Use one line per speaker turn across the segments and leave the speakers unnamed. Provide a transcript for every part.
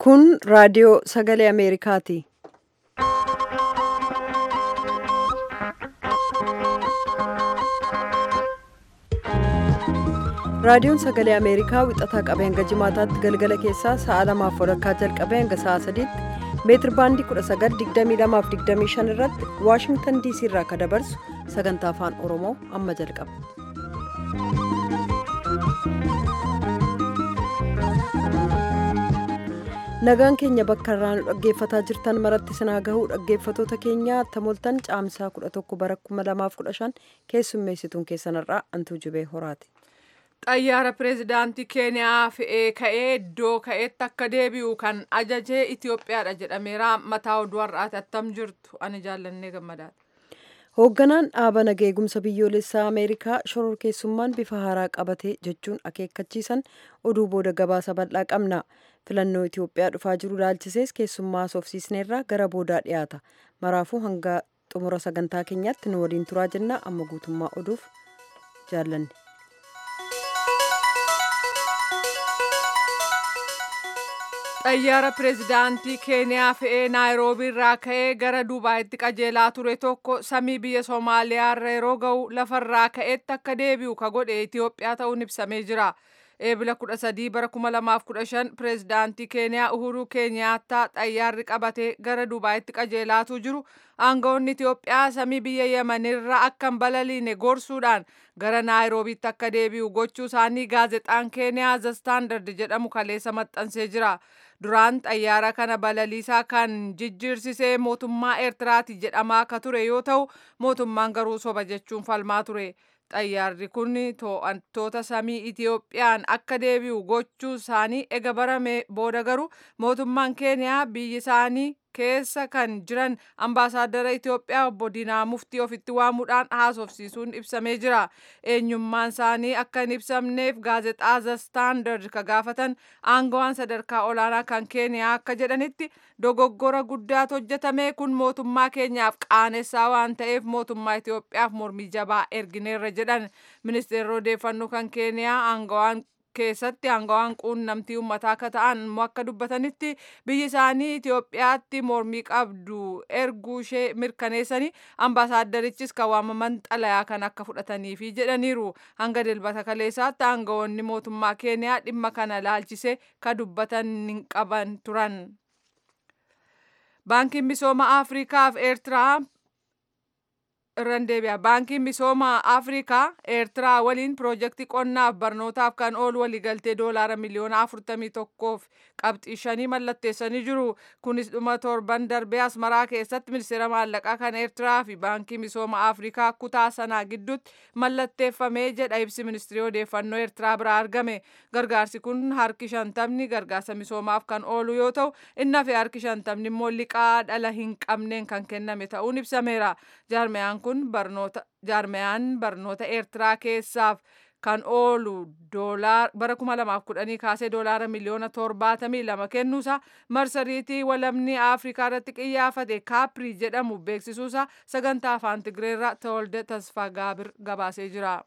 Kun raadiyoo sagalee Ameerikaati. Raadiyoon sagalee Ameerikaa wixataa qabee hanga jimaataatti galgala keessaa sa'a 2:00 jalqabee hanga sa'a 3:00 meetir baandii 19:22-25 irratti Waashingtan DC irraa kan dabarsu sagantaa afaan Oromoo amma jalqaba. Nagaan keenya bakka irraa nu dhaggeeffataa jirtan maratti sinaa gahuu dhaggeeffatoota keenya tamoltan caamsaa 11 bara 2015 keessummeessituun keessanirraa Antuu Jibee Horaati.
Xayyaara pireezidaantii Keeniyaa fe'ee ka'ee iddoo ka'eetti akka deebi'u kan ajajee Itoophiyaadha jedhameera. Mataa oduu har'aati attam jirtu ani jaallannee gammadaati.
Hoogganaan dhaaba nageegumsa biyyoolessaa Ameerikaa shororkeessummaan bifa haaraa qabate jechuun akeekkachiisan oduu booda gabaasa bal'aa qabna. Filannoo Itoophiyaa dhufaa jiru ilaalchisees keessummaa soofsiisneerraa gara boodaa dhiyaata. Maraafuu hanga xumura sagantaa keenyaatti nu waliin turaa jenna. Amma guutummaa oduuf jaallanne.
Xayyaara pireezidaantii Keeniyaa fe'ee Naayiroobii irraa ka'ee gara Duubaayitti qajeelaa ture tokko samii biyya Somaaliyaa irra yeroo ga'u lafarraa ka'eetti akka deebi'u ka godhe Itoophiyaa ta'uun ibsamee jira. Eebila 13 bara 2015 pireezidaantii Keeniyaa Uhuru Keenyaattaa xayyaarri qabatee gara Duubaayitti qajeelaatuu jiru aangawoonni Itoophiyaa samii biyya Yemenirra akka hin balaliine gorsuudhaan gara Naayiroobiitti akka deebi'u gochuu isaanii gaazexaan Keeniyaa The Standard jedhamu kaleessa maxxansee jira. Duraan xayyaara kana balaliisaa kan jijjiirsisee mootummaa Eertiraati jedhamaa akka ture yoo ta'u mootummaan garuu soba jechuun falmaa ture. Xayyaarri kun to'attoota samii Itoophiyaan akka deebi'u gochuu isaanii ega barame booda garuu mootummaan Keeniyaa biyyi isaanii keessa kan jiran ambaasaaddara Itoophiyaa obbo Diinaa Muftii ofitti waamuudhaan haasofsiisuun ibsamee jira. Eenyummaan isaanii akka hin ibsamneef gaazexaa The Standard ka gaafatan aangawaan sadarkaa olaanaa kan Keeniyaa akka jedhanitti dogoggora guddaatu hojjetame kun mootummaa keenyaaf qaanessaa waan ta'eef mootummaa Itoophiyaaf mormii jabaa ergineerra jedhan. Ministeerri odeeffannoo kan Keeniyaa aangawaan quunnamtii uummataa akka ta'an akka dubbatanitti biyyi isaanii Itoophiyaatti mormii qabdu erguu ishee mirkaneessanii ambaasaaddarichis kan waamaman xalayaa kan akka fudhataniifi jedhaniiru. Hanga dilbata kaleessaatti aangawoonni mootummaa Keeniyaa dhimma kana ilaalchisee ka dubbatan hin qaban turan. Baankiin misooma Afrikaa fi Eertiraa Baankiin misooma Afrikaa Eertiraa waliin piroojeektii qonnaaf barnootaaf kan oolu waliigaltee doolaara miliyoona 41.5 mallatteessanii jiru. Kunis dhuma torban darbee Asmaraa keessatti ministeera maallaqaa kan Eertiraa fi baankii misooma Afrikaa kutaa sanaa gidduutti mallatteeffamee jedha ibsi ministeera odeeffannoo Eertiraa biraa argame. Gargaarsi kun harki 50 gargaarsa misoomaaf kan oolu yoo ta'u inni hafe harki 50 immoo liqaa dhala hin qabneen kan kenname ta'uun ibsameera. Jaarmeyaan barnoota Eertiraa keessaaf kan oolu bara 2010 kaasee doolaara miliyoona 72 kennuusaa marsariitii walabni Afrikaa irratti qiyyaafate kaaprii jedhamu beeksisuusaa sagantaa afaan Tigreerraa Tewolde Tasfaa Gaabir gabaasee jira.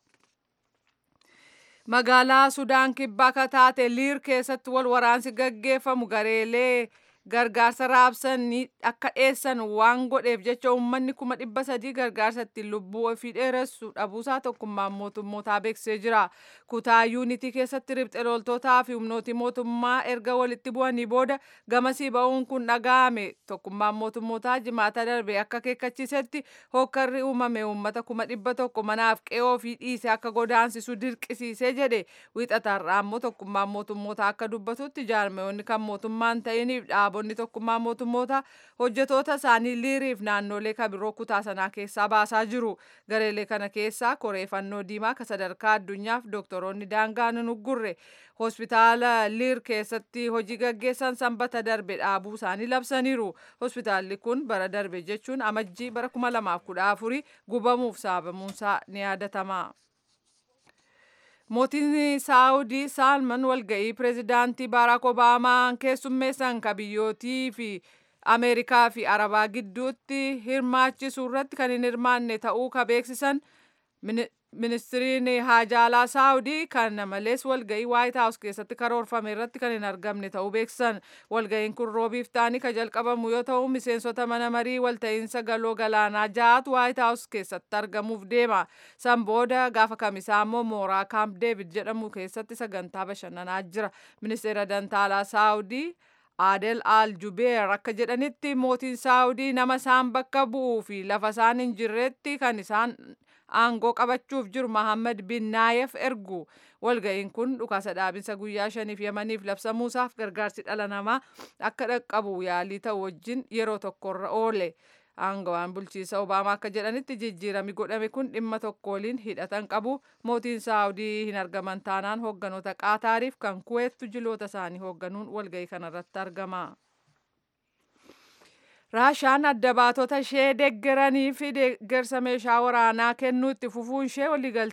Magaalaa Sudaan kibbaa akka taate Liir keessatti wal waraansi gaggeeffamu gareelee gargaarsa raabsanii akka dheessan waan godheef jecha uummanni 300,000 gargaarsatti lubbuu ofii dheeressu dhabuusaa tokkummaan mootummootaa beeksisee jira. Kutaa yuunitii keessatti riphxe loltootaa fi humnooti mootummaa erga walitti bu'anii booda gamasii ba'uun kun dhaga'ame. Tokkummaan mootummootaa jimaata darbe akka akeekkachiisetti hokkarri uumame uummata 100,000 manaaf qe'oo ofii dhiise akka godaansisu dirqisiisee jedhe. Wiixataarraa immoo tokkummaan mootummootaa akka dubbatutti jaarmeewonni kan mootummaan ta'iniif dhaabonni tokkummaa mootummoota hojjetoota isaanii Liiriif naannolee kabiroo kutaa sanaa keessaa baasaa jiru. Gareelee kana keessaa Koree Fannoo Diimaa kan sadarkaa addunyaaf doktoroonni daangaa hin uggurre hospitaala Liir keessatti hojii gaggeessan sanbata darbe dhaabuu isaanii labsaniiru. Hospitaalli kun bara darbe jechuun amajjii bara 2014 gubamuuf sababamuunsaa ni yaadatama. Mootiin Saawudii Saalman walga'ii pireezidaantii Baaraak Obaamaa keessummeessan ka biyyootii fi Ameerikaa fi Arabaa gidduutti hirmaachisuu irratti kan hin hirmaanne ta'uu ka beeksisan Ministiriin haajaalaa Saawudii kana malees walga'ii White House keessatti karoorfame irratti kan hin argamne ta'uu beeksisan. Walga'iin kun roobiif taanii kan jalqabamu yoo ta'u miseensota mana marii walta'iinsa galoo galaanaa ja'atu White House keessatti argamuuf deema. San booda gaafa kamisaa immoo mooraa Camp David jedhamu keessatti sagantaa bashannanaa jira. Ministeera dantaalaa Saawudii Adel Al-Jubeer akka jedhanitti mootiin Saawudii nama isaan bakka bu'uu fi lafa isaan hin jirretti kan isaan aangoo qabachuuf jiru Mohammed bin Naayef ergu. Walga'iin kun dhukaasa dhaabinsa guyyaa 5 Yemaniif labsamuusaaf gargaarsi dhala namaa akka dhaqqabu yaalii ta'u wajjin yeroo tokkorra oole. Aangawaan bulchiisa Obaamaa akka jedhanitti jijjiirami godhame kun dhimma tokko waliin hidhatan qabu. Mootiin Saawudii hin argaman taanaan hoogganoota Qaataariif kan Kuweettu jiloota isaanii hoogganuun walga'ii kanarratti argama. Raashaan adda baatota ishee deeggaranii fi deeggarsa meeshaa waraanaa kennuu itti fufuun ishee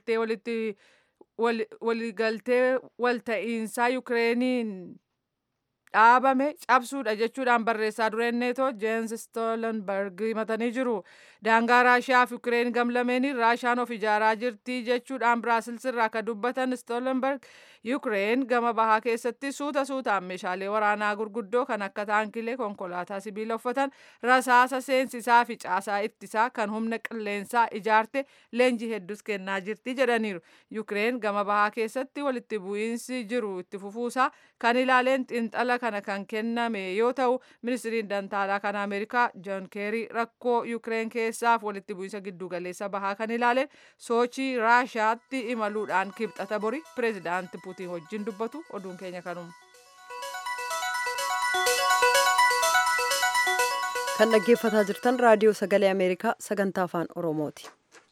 waliigaltee walta'iinsaa Yukireeniin dhaabame cabsuudha jechuudhaan barreessaa dureen neetoo Jens Stoltenberg himatanii jiru. Daangaa Raashiyaa fi Yukireen gamlameeniin Raashaan of ijaaraa jirti jechuudhaan Biraasils irraa akka dubbatan Stoltenberg Yukireen gama bahaa keessatti suutaan meeshaalee waraanaa gurguddoo kan akka taankilee, konkolaataa sibiila uffatan, rasaasa seensisaa fi caasaa ittisaa kan humna qilleensaa ijaarte leenjii hedduus kennaa jirti jedhaniiru. Yukireen gama bahaa keessatti walitti bu'iinsi jiru itti fufuusaa kan ilaaleen xiinxala kana kan kenname yoo ta'u ministiriin dantaalaa kan Ameerikaa John Kerry rakkoo Yukireen keessaaf walitti bu'iinsa giddugaleessa bahaa kan ilaaleen Sochii Raashaatti imaluudhaan kibxata bori pireezidaanti Puutiin wajjin dubbatu. Oduun keenya kanuma.
Kan dhaggeeffataa jirtan raadiyoo sagalee Ameerikaa sagantaa afaan Oromooti.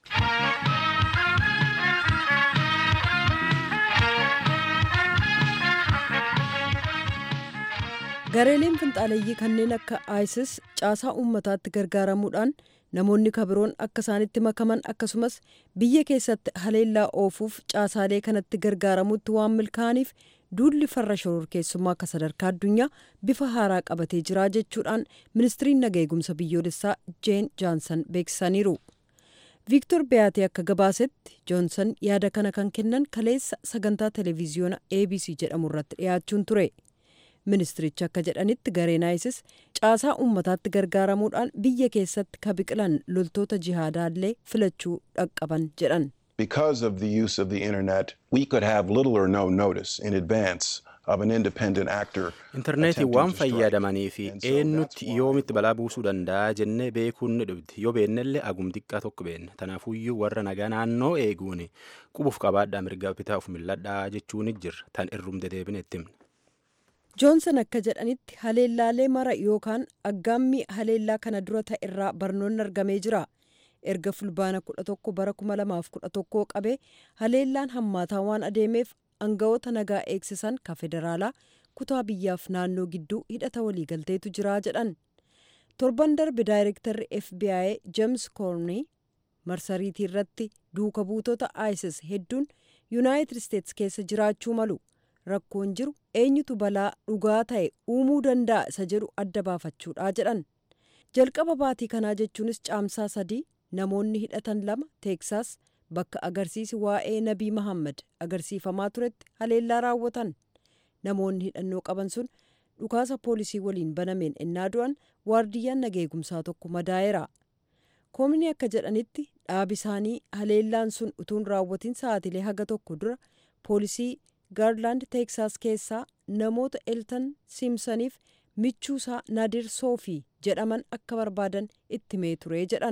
Gareeleen finxaaleeyyii kanneen akka ISIS caasaa uummataatti gargaaramuudhaan namoonni kabiroon akka isaanitti makaman akkasumas biyya keessatti haleellaa oofuuf caasaalee kanatti gargaaramutti waan milkaa'aniif duulli farra shororkeessummaa akka sadarkaa addunyaa bifa haaraa qabatee jira jechuudhaan ministiriin nagaa eegumsa biyyoolessaa Jeen Joonsan beeksisaniiru. Viiktor Beyaatee akka gabaasetti Joonsan yaada kana kan kennan kaleessa sagantaa televiziyoona ABC jedhamu irratti dhiyaachuun ture. Ministirichi akka jedhanitti gareen ISIS caasaa uummataatti gargaaramuudhaan biyya keessatti ka biqilan loltoota jihaadaallee filachuu dhaqqaban jedhan.
Because of the use of the internet, we could have little or no notice in advance of an independent actor.
Internetii waan fayyadamanii fi eenyutti yoomitti balaa buusuu danda'a jennee beekuun ni dhufti. Yoo beennellee agum xiqqaa tokko beenna. Tanaafuyyuu warra nagaa naannoo eeguun qubuuf qabaadhaa mirga bitaa of milladhaa jechuun jirra. Tan irrumde deebine itti himna.
Joonsan akka jedhanitti haleellaalee mara yookaan aggaammii haleellaa kana dura ta'e irraa barnoonni argamee jira. Erga fulbaana 11 bara 2011 qabee haleellaan hammaataa waan adeemeef aangawoota nagaa eegsisan ka federaalaa kutaa biyyaaf naannoo gidduu hidhata waliigalteetu jira jedhan. Torban darbe daayirektarri FBI James Comey marsariitii irratti duuka buutota ISIS hedduun United States keessa jiraachuu malu. Rakkoon jiru eenyutu balaa dhugaa ta'e uumuu danda'a isa jedhu adda baafachuudha jedhan. Jalqaba baatii kanaa jechuunis caamsaa 3 namoonni hidhatan 2 Teeksaas bakka agarsiisi waa'ee Nabii Muhammad agarsiifamaa turetti haleellaa raawwatan. Namoonni hidhannoo qaban sun dhukaasa poolisii waliin banameen ennaa du'an waardiyyaan nagaa eegumsaa tokko madaa'eera. Koomini akka jedhanitti dhaabi isaanii haleellaan sun utuun raawwatiin sa'aatilee haga tokko dura poolisii Garland Texas keessaa namoota Elton Simpsoniif michuusaa Nadir Soofii jedhaman akka barbaadan itti himee ture jedhan.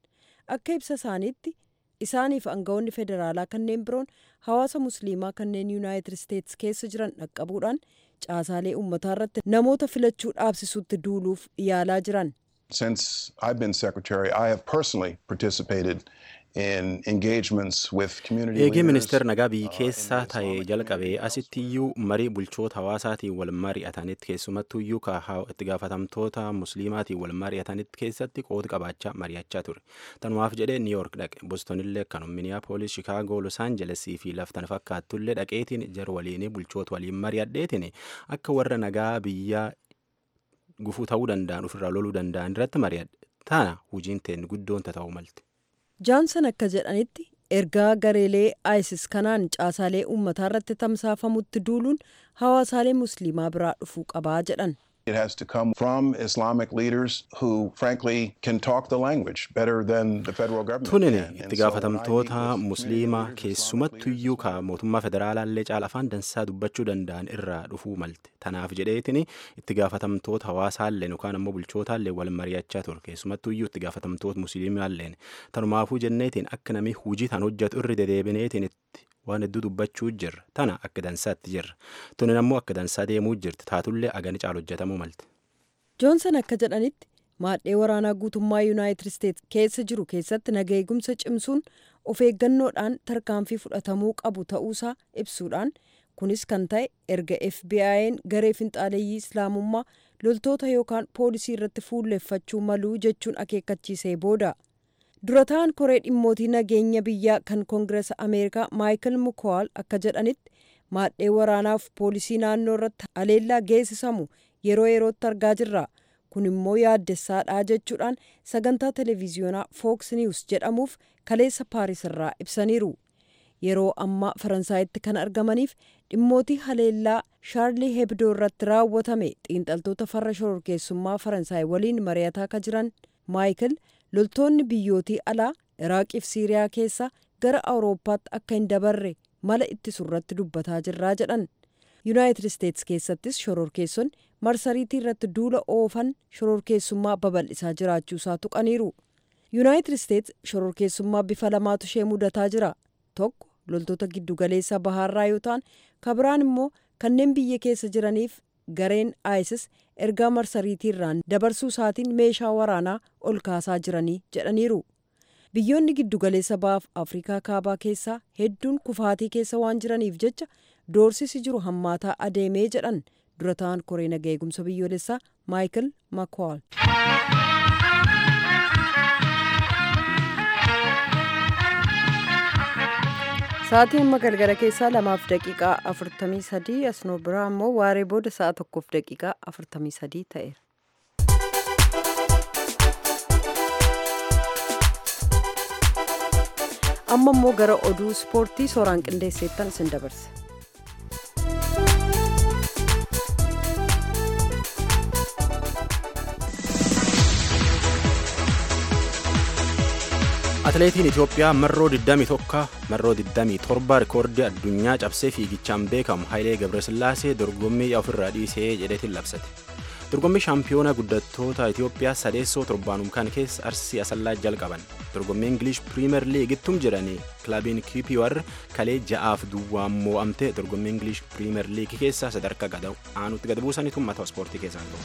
Akka ibsa isaaniitti isaaniif aangawoonni federaalaa kanneen biroon hawaasa musliimaa kanneen United States keessa jiran dhaqqabuudhaan caasaalee uummataa irratti namoota filachuu dhaabsisuutti duuluuf yaalaa jiran.
Since I've been secretary, I have personally participated in engagements with community leaders.
Eegee ministeera nagaa biyya keessaa ta'ee jalqabee asittiyyuu marii bulchoota hawaasaatiin wal mari'atanitti keessumattuyyuu itti gaafatamtoota musliimaatiin wal mari'atanitti keessatti qooda qabaachaa mari'achaa ture. Tanumaaf jedhee New York dhaqe, Bostonillee akkanuma, Minneapolis, Chicago, Los Angeles fi laftan fakkaattullee dhaqeetiin jar waliin bulchoota waliin mari'adheetiin akka warra nagaa biyya gufuu ta'uu danda'an ofirraa loluu danda'an irratti mari'adhe. Tana hojiin teen guddoon ta'uu malti.
Joonsan akka jedhanitti ergaa gareelee ISIS kanaan caasaalee uummataa irratti tamsaafamutti duuluun hawaasaalee musliimaa biraa dhufuu qabaa jedhan.
It has to come from Islamic leaders who, frankly, can talk the language better than the federal government.
Tunini itti gaafatamtoota musliimaa keessumattuyyuu ka mootummaa federaalaallee caala afaan dansaa dubbachuu danda'an irraa dhufuu malte. Tanaaf jedheetini itti gaafatamtoota hawaasaalleen yookaan ammoo bulchootaallee wal mari'achaa ture. Keessumattuyyuu itti gaafatamtoota musliimaalleen. Tanumaafuu jenneetiin akka namni hujii tan hojjetu irri dedeebineetiin itti waan hedduu dubbachuu jirra. Tana akka dansaatti jirra. Tunin ammoo akka dansaa deemuu jirti. Taatullee agani caala hojjetamuu malte.
Joonsan akka jedhanitti maadhee waraanaa guutummaa Yuunaayitid Isteetsi keessa jiru keessatti naga eegumsa cimsuun of eeggannoodhaan tarkaanfii fudhatamuu qabu ta'uusaa ibsuudhaan kunis kan ta'e erga FBI'n garee finxaaleeyyii islaamummaa loltoota yookaan poolisii irratti fuulleffachuu maluu jechuun akeekkachiisee booda. Durataan koree dhimmootii nageenya biyyaa kan koongireesa Ameerikaa Maayikel Mukowaal akka jedhanitti maadhee waraanaaf poolisii naannoo irratti haleellaa geessisamu yeroo yerootti argaa jirra. Kun immoo yaaddessaadha jechuudhaan sagantaa televiziyoonaa Fox News jedhamuuf kaleessa Paaris irraa ibsaniiru. Yeroo ammaa Faransaayitti kan argamaniif dhimmootii haleellaa Shaarlii Hebdoo irratti raawwatame xiinxaltoota farra shororkeessummaa Faransaay waliin mari'ataa akka jiran Maayikel loltoonni biyyootii alaa Iraaqiif Siiriyaa keessa gara Awurooppaatti akka hin dabarre mala ittisurratti dubbataa jirraa jedhan. Yuunaayitid Isteetsi keessattis shororkeessonni marsariitii irratti duula oofan shororkeessummaa babal'isaa jiraachuusaa tuqaniiru. Yuunaayitid Isteetsi shororkeessummaa bifa lamaatu ishee mudataa jira. Tokko loltoota giddugaleessa bahaarraa yoo ta'an kabiraan immoo kanneen biyya keessa jiraniif gareen ISIS ergaa marsariitii irraan dabarsuu isaatiin meeshaa waraanaa ol kaasaa jiranii jedhaniiru. Biyyoonni giddugaleessa bahaaf Afrikaa kaabaa keessaa hedduun kufaatii keessa waan jiraniif jecha doorsisi jiru hammaataa adeemee jedhan durataan koree nagaa eegumsa biyyoolessaa Maayikel Mukowaal. Sa'aatiin amma galgala keessaa 2:43 asnoo biraa ammoo waaree booda sa'a 1:43 ta'eera. Amma immoo gara oduu ispoortii sooraan qindeesseettan isin dabarse.
Atileetiin Itoophiyaa marroo 27 rikoordii addunyaa cabsee fiigichaan beekamu Hayilee Gabrasillaasee dorgommii ofirraa dhiisee jedheetiin labsate. Dorgommii shaampiyoona guddattoota Itoophiyaa sadeessoo torbaanum kan keessa Arsii Asallaa jalqaban. Dorgommii Ingilish Piriimer Liigittum jedhanii kilabiin QPR kalee 6-2 moo'amte dorgommii Ingilish Piriimer Liigii keessa sadarkaa aanutti gad buusanitu mataa ispoortii keessaa ta'u.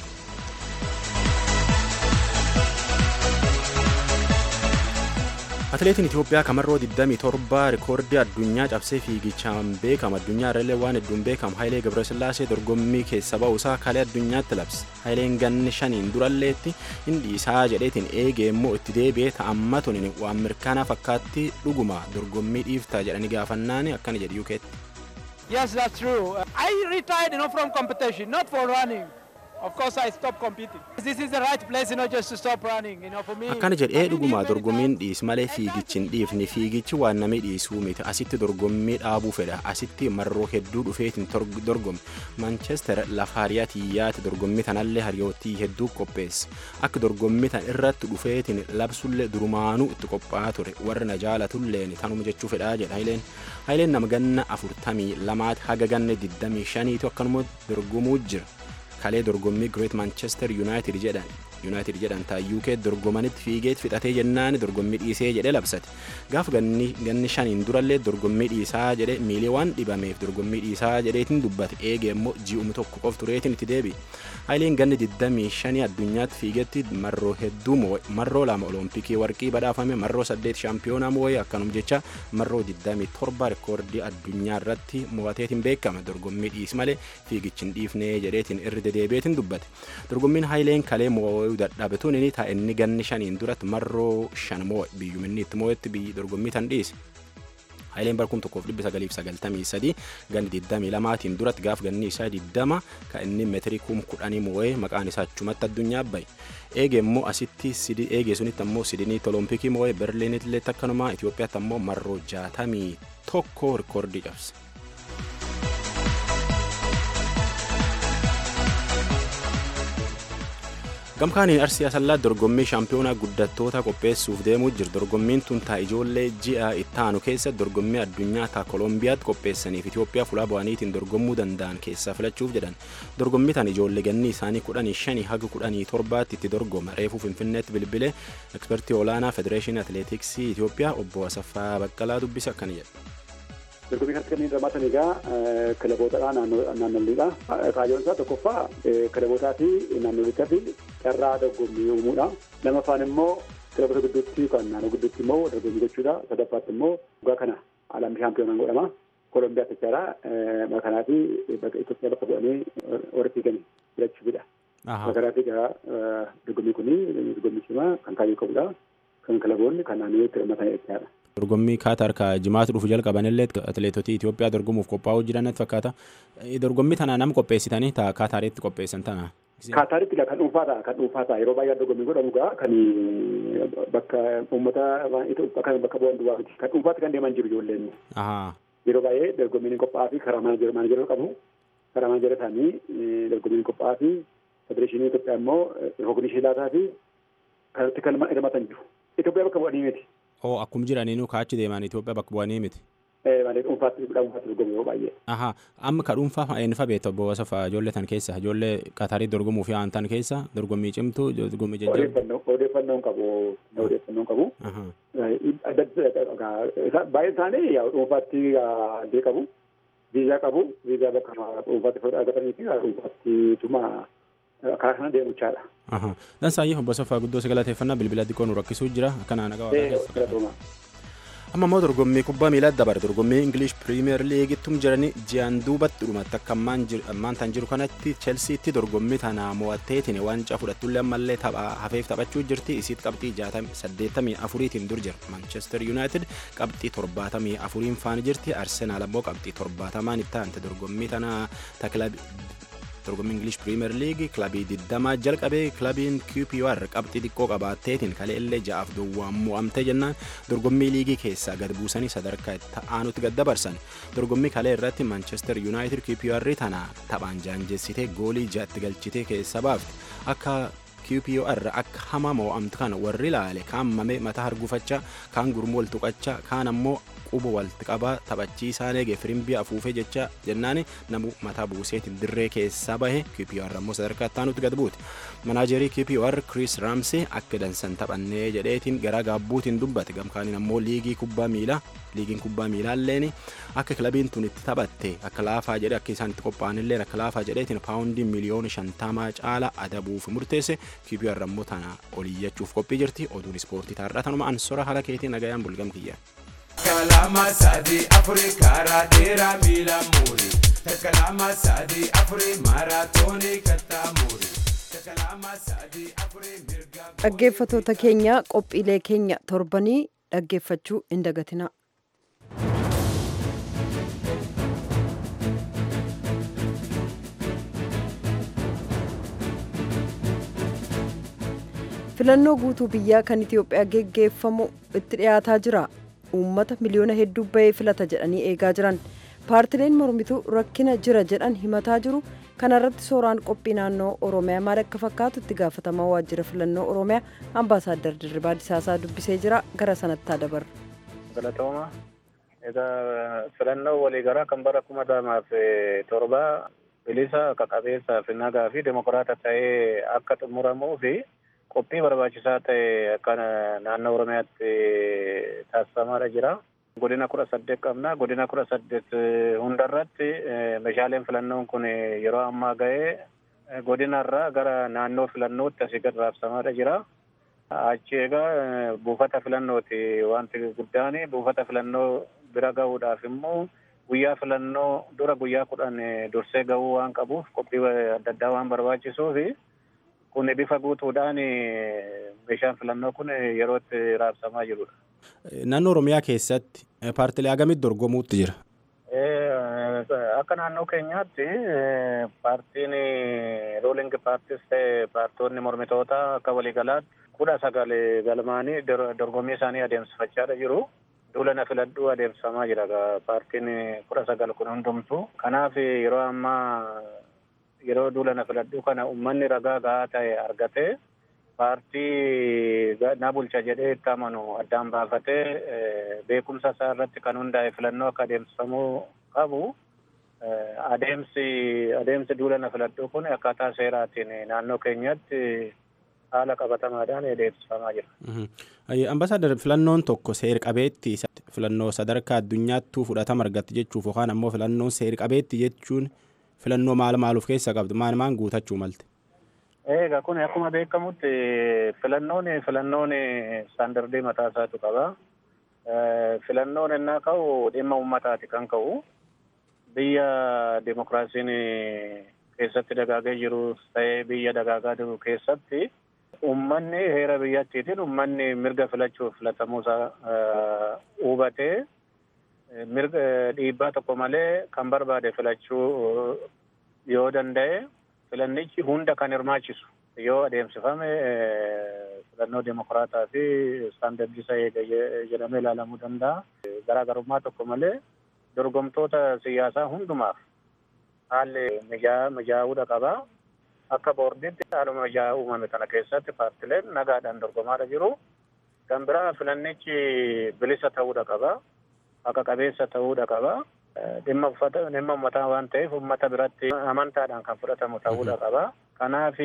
Atileetiin Itoophiyaa kamarroo 27 rikoordii addunyaa cabsee fiigichaan beekamu addunyaa irrallee waan hedduun beekamu Hayilee Gabrasillaasee dorgommii keessa ba'uusaa kalee addunyaatti labse. Hayileen ganni 5 duralleetti hindi isaa jedheetiin eegee immoo itti deebi'ee ta'ammatuun waan mirkanaa fakkaatti dhuguma dorgommii dhiiftaa jedhanii gaafannaan akkana jedhu yuukeetti.
Yes, that's true. I retired from competition, not for running. Of course I stopped competing. This is the right place, just to stop running, for me.
Akkana jedhee dhuguma dorgommiin dhiis malee fiigichin dhiifni fiigichi waan namni dhiisuu miti asitti dorgommii dhaabuu fedha asitti marroo hedduu dhufeetiin dorgomme Manchester lafa hariyaatiyyaatti dorgommii tanallee hariyoottii hedduu qopheesse akka dorgommii tan irratti dhufeetiin labsullee durumaanuu itti qophaa'aa ture warri na jaalatulleen tanuma jechuu fedhaa jedha Hayileen nama ganna 42 haga ganna 25 akkanuma dorgomuu jira. Kalee dorgommii Great Manchester United jedhan taa'uu kee dorgomanitti fiigeet fixatee jennaan dorgommii dhiisee jedhe labsate. Gaaf ganni 5 durallee dorgommii dhiisaa jedhe miilee waan dhibameef dorgommii dhiisaa jedheetiin dubbate eegee immoo ji'uma tokko qof tureetiin itti deebi'e. Hayileen ganni 25 addunyaatti fiigetti marroo hedduu moo'e marroo 2 olompikii warqii badhaafame marroo 8 shaampiyoonaa moo'e akkanum jecha marroo 27 rikoordii addunyaa irratti moo'ateetiin beekama dorgommii dhiis malee fiigichin dhiifnee jedheetiin irri deebi'eetiin dubbate. Dorgommiin Hayileen kalee moo'uu dadhabetuun inni taa'inni ganni 5 duratti marroo 5 moo'e biyyuminni itti moo'etti dorgommii tan dhiise. Haayileen Barkuun 1993 ganni 22tiin duratti gaaf ganni isaa 20 kan inni meetirii 10,000 moo'ee maqaan isaa achumatti addunyaa bahe. Eegee immoo asitti eegee sunitti ammoo Sidinii Olompikii moo'ee Berliinitti illee takkanuma Itoophiyaatti ammoo marroo 61 rikoordii cabse. Gamkaaniin Arsii Asallaa dorgommii shaampiyoonaa guddattoota qopheessuuf deemuu jira. Dorgommiin tun taa ijoollee ji'a ittaanu keessa dorgommii addunyaa taa Koolombiyaatti qopheessaniif Itoophiyaa fuula bu'aniitiin dorgommuu danda'an keessaa filachuuf jedhan. Dorgommii tan ijoollee ganni isaanii 15 haga 17 itti dorgoma. Reefuu Finfinneetti bilbilee ekspertii olaanaa Federeeshinii Atileetiksii Itoophiyaa obbo Asaffaa Baqqalaa dubbisa akkana jedha.
Dorgommii kanatti kanneen hirmaatan egaa kilabootadha naannolliidha. Kaayyoon isaa tokkoffaa kilabootaa fi naannolliitaa fi carraa dorgommii uumuudha. Lamaffaan immoo kilaboota gidduutti kan naannoo gidduutti immoo dorgommii gochuudha. Sadaffaatti immoo dhugaa kana alamii shaampiyoonaan godhama. Koolombiyaatti jechaadha. Kanaaf Itoophiyaa bakka bu'anii warri fiiganii filachuufidha. Kanaaf egaa dorgommii kuni dorgommii cimaa kan kaayyoo qabudha. Kan kilaboonni kan naannootti hirmaatan jechaadha.
Dorgommii Kaatar ka jimaatu dhufu jalqabanillee atileetotii Itoophiyaa dorgomuuf qophaa'uu jiran natti fakkaata. Dorgommii tana nama qopheessitanii taa Kaataritti qopheessan tana.
Kaataritti kan dhuunfaadha yeroo baay'ee dorgommii godhamu kan bakka uummata Itoophiyaa bakka bu'an duwwaa miti kan dhuunfaatti kan deeman jiru ijoolleen. Yeroo baay'ee dorgommiin qophaa'aa fi karaa maanajeroota qabu. Karaa maanajera isaanii dorgommiin qophaa'aa fi federeeshinii Itoophiyaa immoo rikoogniishinii laataa fi kanatti kan hirmatan jiru. Itoophiyaa bakka bu'anii miti.
Akkuma jiraniinuu kaachi deeman Itoophiyaa bakka bu'anii miti.
Malee dhuunfaatti dorgomu yeroo baay'ee.
Amma ka dhuunfaa eenyufa beektu obbo Asaffaa ijoollee tan keessa ijoollee Qatarii dorgomuuf yaa'an keessa dorgommii cimtuu dorgommii jajjaboo.
Odeeffannoon qabu. Baay'een isaanii dhuunfaatti addee qabu. Viizaa qabu. Viizaa bakka dhuunfaatti argatanii fi dhuunfaatti tuma karaa kana deemuchaadha.
Dansaayyee obbo Asaffaa guddoo sagalateeffannaa bilbila xiqqoo nu rakkisuu jira akkanaan nagaa waaqaa. Amma immoo dorgommii kubbaa miilaa dabar dorgommii English Premier Leagueettum jiranii ji'aan duubatti dhumatti akka ammaan tan jiru kanatti Chelseaatti dorgommii tana mo'atteetiin waancaa fudhattullee ammallee hafeef taphachuu jirti. Isiit qabxii 84tiin dur jira. Manchester United qabxii 74 faana jirti. Arsenal ammoo qabxii 70 itti aante dorgommii tana dorgommii English Premier League kilabii 20 jalqabee kilabiin QPR qabxii xiqqoo qabaatteetiin kalee illee ja'aaf duwwaan mo'amte jennaan dorgommii liigii keessaa gad buusanii sadarkaa ta'anutti gad dabarsan. Dorgommii kalee irratti Manchester United QPR tana taphaan jaanjessitee goolii 6 galchitee keessa baafte. Akka QPR akka hamaa mo'amtu kana warri ilaale kaan mamee mataa hargufachaa kaan gurmuu wal tuqachaa kaan ammoo quba walitti qabaa taphachiisaan eegee firimbii afuufee jecha jennaani namu mataa buuseetiin dirree keessaa bahe QPR ammoo sadarkaa ta'anutti gad buute. Manaajerii QPR Chris Ramsey akka dansan taphannee jedheetiin garaa gaabbuutiin dubbate. Gamkaaniin ammoo liigiin kubbaa miilaalleen akka kilabiin tun itti taphatte akka laafaa jedhe akka isaan itti qophaa'anillee akka laafaa jedheetiin paawundii miliyoona 50 caala adabuuf murteesse. QPR ammoo tana oliyyachuuf qophii jirti. Oduun ispoortii taarraa tanuma ansora haala keetiin nagayaan bulgam kiyya. Kalama sadi Afrika raadera mila muri. Kalama sadi Afri maratoni katamuri. Kalama sadi Afri mirga.
Dhaggeeffattoota keenya qophiilee keenya torbanii dhaggeeffachuu hin dagatina. Filannoo guutuu biyyaa kan Itoophiyaa geggeeffamu itti dhiyaataa jira. Uummata miliyoona hedduu bahee filata jedhanii eegaa jiran. Paartileen mormituu rakkina jira jedhan himataa jiru. Kana irratti sooraan qophii naannoo Oromiyaa maal akka fakkaatu itti gaafatamaa waajjira filannoo Oromiyaa Ambaasaadder Dirribaa Disaasaa dubbisee jira. Gara sanatti dabarra.
Galatooma. Filannoo waliigalaa kan bara 2007 bilisa qaqqabeessaa fi nagaa fi demokiraata ta'ee akka xumuramuu fi qophii barbaachisaa ta'e akka naannoo Oromiyaatti taasifamaa jira. Godina 18 qabna. Godina 18 hundarratti meeshaaleen filannoon kun yeroo ammaa ga'ee godinarraa gara naannoo filannootti asii gad raabsamaa jira. Achi egaa buufata filannooti wanti guddaan buufata filannoo bira ga'uudhaaf immoo guyyaa filannoo dura guyyaa 10 dursee ga'uu waan qabuuf qophii adda addaa waan barbaachisuuf kun bifa guutuudhaan meeshaan filannoo kun yeroo itti raabsamaa jirudha.
Naannoo Oromiyaa keessatti paartilee hagamitti dorgomuutti jira?
Akka naannoo keenyaatti paartiin ruuling paartis ta'e paartonni mormitootaa akka waliigalaatti 19 galmaanii dorgommii isaanii adeemsifachaa jiru. Duulana filadhuu adeemsifamaa jira paartiin 19 kun hundumtu. Kanaaf yeroo ammaa yeroo duulana filadhuu kana uummanni ragaa gahaa ta'e argatee paartii na bulcha jedhee itti amanu addaan baafatee beekumsa isaa irratti kan hundaa'e filannoo akka adeemsifamuu qabu. Adeemsi duulana filadhuu kun akkaataa seeraatiin naannoo keenyatti haala qabatamaadhaan adeemsifamaa jira.
Ambasaaddar, filannoon tokko seer-qabeetti filannoo sadarkaa addunyaattuu fudhatama argatti jechuuf yookaan ammoo filannoon seer-qabeetti jechuun filannoo maal of keessa qabdu maal guutachuu malte?
Egaa kun akkuma beekamutti filannoon istaandardii mataa isaatu qaba. Filannoon innaa ka'u dhimma uummataati kan ka'u. Biyya dimokiraasiin keessatti dagaagee jiru ta'ee biyya dagaagaa jiru keessatti uummanni heera biyyattiitiin uummanni mirga filachuuf filatamuusaa hubatee mirga dhiibbaa tokko malee kan barbaade filachuu yoo danda'e filannichi hunda kan hirmaachisu yoo adeemsifame filannoo dimokiraataa fi istaandardii isaa eege jedhamee ilaalamuu danda'a. Garaagarummaa tokko malee dorgomtoota siyaasaa hundumaaf haalli mijaa'uudha qaba. Akka boordiitti haaluma mijaa'aa uumame kana keessatti paartileen nagaadhaan dorgomaadha jiru. Kan biraa filannichi bilisa ta'uudha qaba. Haqa qabeessa ta'uudha qaba. Dhimma uummataa waan ta'eef uummata biratti amantaadhaan kan fudhatamu ta'uudha qaba. Kanaaf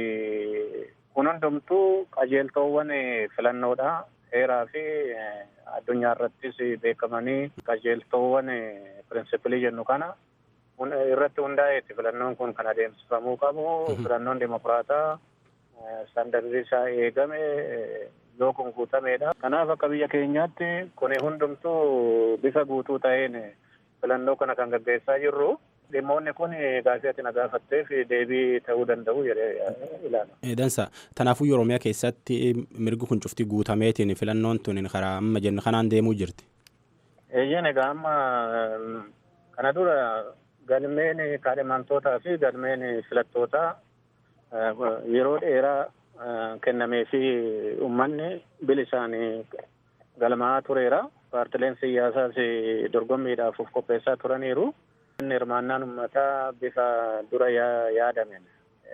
kun hundumtuu qajeeltoowwan filannoodha. Heeraa fi addunyaa irrattis beekamanii qajeeltoowwan pirinsipilii jennu kana irratti hundaa'eetti filannoon kun kan adeemsifamuu qabu. Filannoon dimokiraataa istaandardii isaa eegame yoo kun guutameedha. Kanaaf akka biyya keenyaatti kun hundumtuu bifa guutuu ta'een filannoo kana kan gaggeessaa jirru. Dhimmoonni kun gaafii ati na gaafatteef deebii ta'uu danda'u jedhee ilaala.
Dansa. Kanaafuu Oromiyaa keessatti mirgi kun cufti guutameetiin filannoon tun karaa amma jennu kanaan deemuu jirti.
Eeyyeen egaa amma kana dura galmeen kaadhimamtootaa fi galmeen filattootaa yeroo dheeraa kennamee fi uummanni bilisaan galmaa'aa tureera. Paartileen siyaasaas dorgommiidhaaf of qopheessaa turaniiru. Hirmaannaan uummataa bifa dura yaadamen.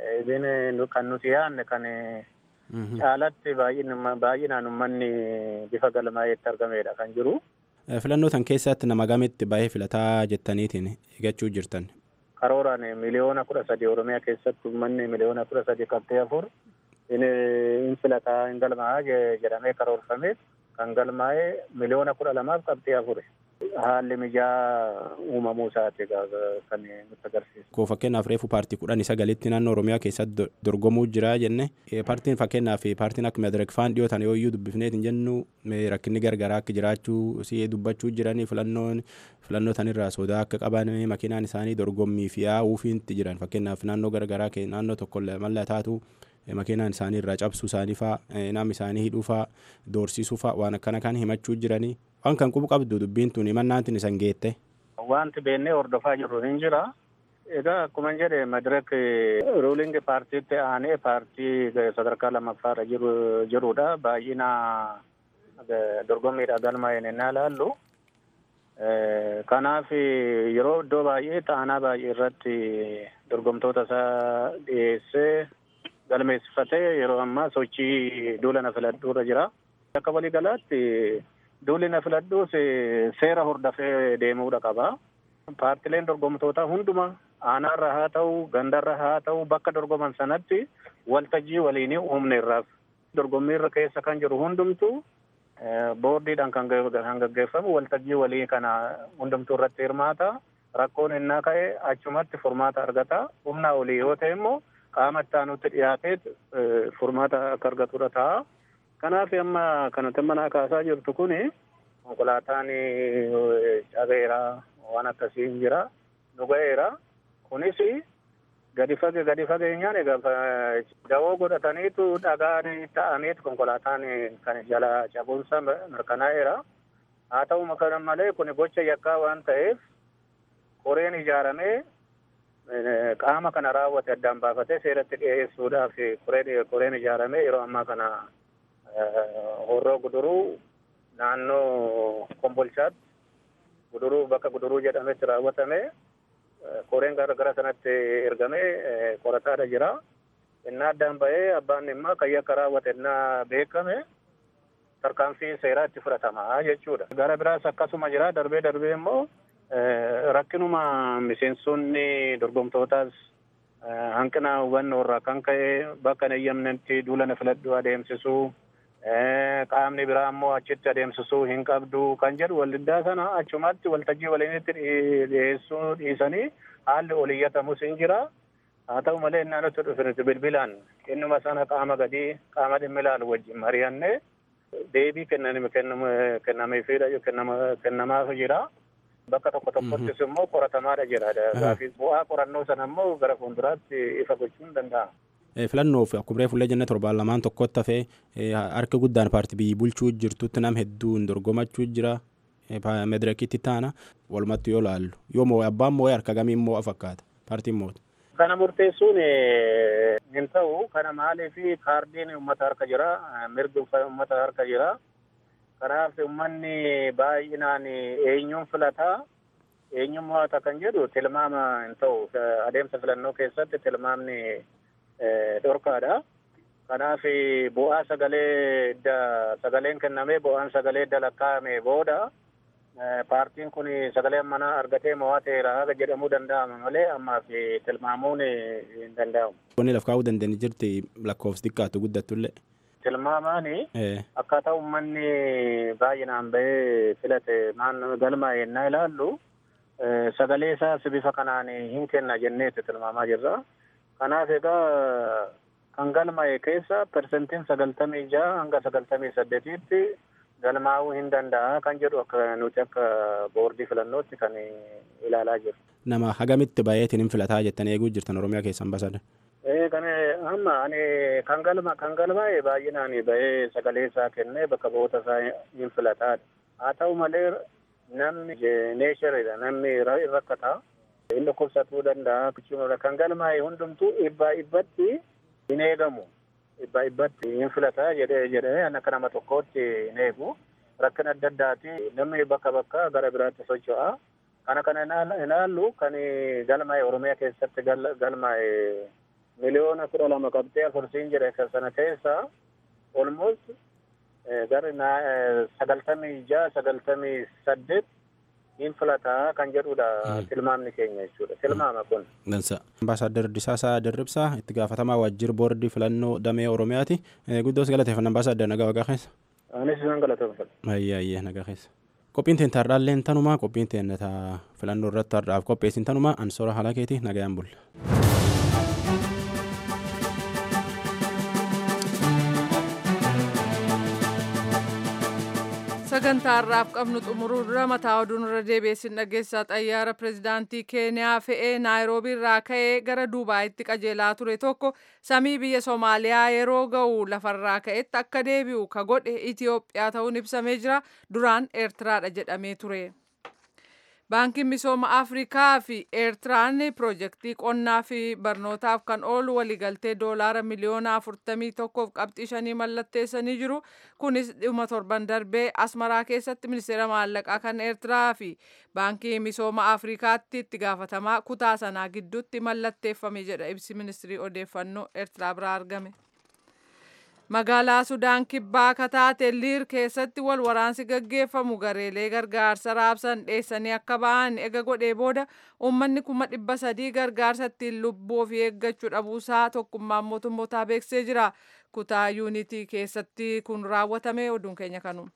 Kan nuti yaadne kan caalatti baay'inaan uummanni bifa galmaa'eetti argameedha kan jiru.
Filannoo tan keessatti nama gamitti baay'ee filataa jettaniitiin eeggachuu jirtan?
Karooraan 1,13,000 Oromiyaa keessatti uummanni 1,13,4 in filataa hin galmaa'aa jedhamee karoorfame kan galmaa'ee 1,12,4. Haalli mijaa'aa uumamuu isaati kan nutti agarsiisu.
Fakkeenyaaf reefu paartii 19tti naannoo Oromiyaa keessatti dorgomuu jira jenne paartiin fakkeenyaaf paartiin akka Madireek faan dhiyootan yooyyuu dubbifneetiin jennu rakkinni gargaraa akka jiraachuu si dubbachuu jiranii filannoo tanirraa sodaa akka qaban makiinaan isaanii dorgommii fi yaa'uufiitti jiran fakkeenyaaf naannoo gargaraa naannoo tokko malla taatu makiinaan isaanii irraa cabsuu isaanii fa'aa namni isaanii hidhuu fa'aa doorsisuu fa'aa waan akkana kan himachuu jiranii. Waan kan qubu qabdu dubbiin tuni mannaantiin isan geette.
Wanti beennee hordofaa jirru hin jira. Egaa akkuma jedhe Madireek ruuling paartiitti aanee paartii sadarkaa lammaffaarra jirudha. Baay'ina dorgommiidha galmaa'een ennaa ilaallu. Kanaaf yeroo iddoo baay'ee aanaa baay'ee irratti dorgomtoota isaa dhiyeessee galmeessifatee yeroo ammaa sochii duulana filadhuurra jira. Akka waliigalaatti duulina filadhuus seera hordofee deemuudha qaba. Paartileen dorgomtoota hunduma aanaarra haa ta'u, gandarra haa ta'u, bakka dorgoman sanatti waltajjii waliin uumne irraaf. Dorgommiirra keessa kan jiru hundumtuu boordiidhaan kan gaggeeffamu waltajjii walii kana hundumtuu irratti hirmaata. Rakkoon innaa ka'e achumatti furmaata argata. Humnaa olii yoo ta'e immoo qaama itti aanutti dhiyaatee furmaata akka argatudha ta'a. Kanaaf amma kanatti manaa kaasaa jirtu kun konkolaataan cabeera waan akkasii hin jira nu ga'eera. Kunis gadi fageenyaan egaa dawoo godhataniitu dhagaan ta'aniitu konkolaataan kan jala cabuunsa mirkanaa'eera. Haa ta'u kana malee kun gocha yakkaa waan ta'eef koreen ijaaramee qaama kana raawwate addaan baafatee seeratti dhiyeessuudhaaf koreen ijaaramee yeroo ammaa kana horroo guduruu naannoo Kombolchaatti guduruu bakka guduruu jedhametti raawwatame koreen gara sanatti ergamee qorataadha jira. Innaa addaan ba'ee abbaan dhimmaa kan yakka raawwate innaa beekame tarkaanfii seeraa itti fudhatama jechuudha. Gara biraas akkasuma jira darbee immoo rakkinuma miseensonni dorgomtootaas hanqina hubannoo irraa kan ka'e bakka hin eeyyamnetti duula filadhuu adeemsisuu qaamni biraa immoo achitti adeemsisuu hin qabdu kan jedhu waldiddaa sana achumatti waltajjii waliinitti dhiyeessuu dhiisanii haalli oliyyatamus hin jira. Haa ta'u malee innaan nutti dhufanitti bilbilaan innuma sana qaama gadii qaama dhimmi ilaalu wajjin mari'annee deebii kennamaaf jira. Bakka tokkottis immoo qoratamaadha jira. Bu'aa qorannoo sana immoo gara fuulduraatti ifa gochuun danda'ama.
Filannoof akkuma fuullee jenne torbaan lamaan tokkotti hafee harka guddaan paartii biyyi bulchuu jirtutti nam hedduun dorgomachuu jira. Medrekitti taana walumatti yoo laallu yoo moo abbaan moo harka gamiin moo fakkaata paartiin moota.
Kana murteessuun hin ta'u kana maaliif kaardiin uummata harka jira mirgi uummata harka jira. Kanaaf uummanni baay'inaan eenyuun filataa eenyuun mo'ata kan jedhu tilmaama hin ta'u adeemsa filannoo keessatti tilmaamni dhorkaadha. Kanaaf bu'aa sagaleen kennamee bu'aan sagalee lakkaa'ame booda paartiin kun sagalee ammanaa argatee mo'ateera jedhamuu danda'ama malee ammaaf tilmaamuun hin danda'amu.
Wanni laf kaa'uu dandeenye jirti lakkoofsi xiqqaatu guddattullee.
Tilmaamaani akkaataa uummanni baay'inaan bahee filate galmaa yennaa ilaallu sagalee isaas bifa kanaan hin kenna jenneetti tilmaamaa jirra. Kanaaf egaa kan galmaa'e keessa persentiin 96 hanga 98tti galmaa'uu hin danda'a kan jedhu akka nuti akka boordii filannootti kan ilaalaa jiru. Nama
hagamitti baay'eetiin hin filataa jettan eeguu jirtan Oromiyaa keessan basaadha.
Amma ani kan galmaa'e baay'inaan bahee sagalee isaa kennee bakka bu'oota isaa hin filataadha. Haa ta'u malee namni neesharidha namni rakkataa inni kubsatuu danda'a. Kan galmaa'e hundumtuu ibbatti hin eegamu. Ibbatti hin filataa jedhee akka nama tokkootti hin eegu. Rakkina adda addaati namni bakka gara biraatti socho'a. Kana ilaallu kan galmaa'e Oromiyaa keessatti galmaa'e miliyoona 12 qabxee 4 jedhe sana keessa almost gara 96-98 hin filataa kan jedhudha tilmaamni keenya jechuudha. Tilmaama kun.
Ambaasaadder Disaasaa Dirribsaa itti gaafatamaa waajjira boordii filannoo damee Oromiyaati. Guddoos galateeffannaa ambaasaadder nagaa waggaa keessa.
Anis isaan galateeffadha.
Ayyee nagaa keessa. Qophiin teen taardaalleen tanumaa qophiin teen filannoo irratti har'aaf qopheessin tanumaa ansoora haala keeti nagayaan bulla.
sagantaa har'aaf qabnu xumuruu dura mataa oduun irra deebiin dhageessaa xayyaara pirezidaantii keeniyaa fe'ee naayiroobii irraa ka'ee gara duubaayitti qajeelaa ture tokko samii biyya soomaaliyaa yeroo ga'u lafarraa ka'etti akka deebi'u ka godhe Itiyoophiyaa ta'uun ibsamee jira. Duraan Eertiraadha jedhamee ture. Baankiin misooma Afrikaa fi Eertiraan piroojeektii qonnaa fi barnootaaf kan oolu waliigaltee doolaara miliyoona 41.5 mallatteessanii jiru. Kunis dhuma torban darbee Asmaraa keessatti ministeera maallaqaa kan Eertiraa fi baankii misooma Afrikaatti itti gaafatamaa kutaa sanaa gidduutti mallatteeffame jedha ibsi ministirii odeeffannoo Eertiraa biraa argame. Magaalaa Sudaan kibbaa kataate Liir keessatti wal waraansi gaggeeffamu gareelee gargaarsa raabsan dheessanii akka ba'an ega godhee booda uummanni 300,000 gargaarsa ittiin lubbuu ofii eeggachuu dhabuusaa tokkummaan mootummootaa beeksisee jira. Kutaa yuunitii keessatti kun raawwatame oduun keenya kanuma.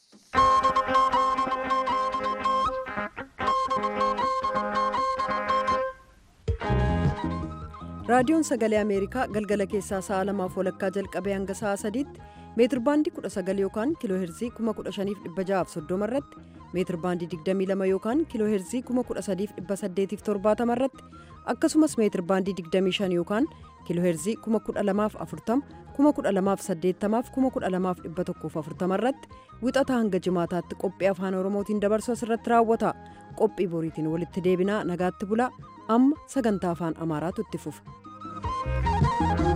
raadiyoon sagalee ameerikaa galgala keessaa sa'a 2:00 jalqabee hanga sa'a 3tti meetir baandii 19 yookaan kiiloo heerzii 15,630 irratti meetir baandii 22 yookaan kiiloo heerzii 13,870 irratti akkasumas meetir baandii 25 yookaan kiilooheerzii 1240 1280 1240 irratti wixata hanga jimaataatti qophii afaan oromootiin dabarsu asirratti raawwata. Qophii boriitiin walitti deebinaa nagaatti bulaa. Amma sagantaa afaan amaaraatu itti fufa.